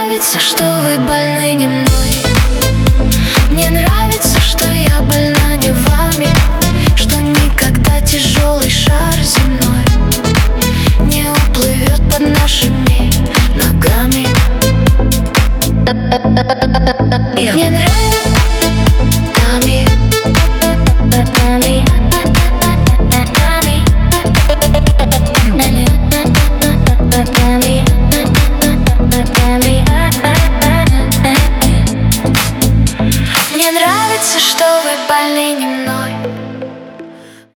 нравится, что вы больны не мной. Мне нравится, что я больна не вами, что никогда тяжелый шар земной не уплывет под нашими ногами. Мне нравится нами, нами, Мне нравится, что вы больны не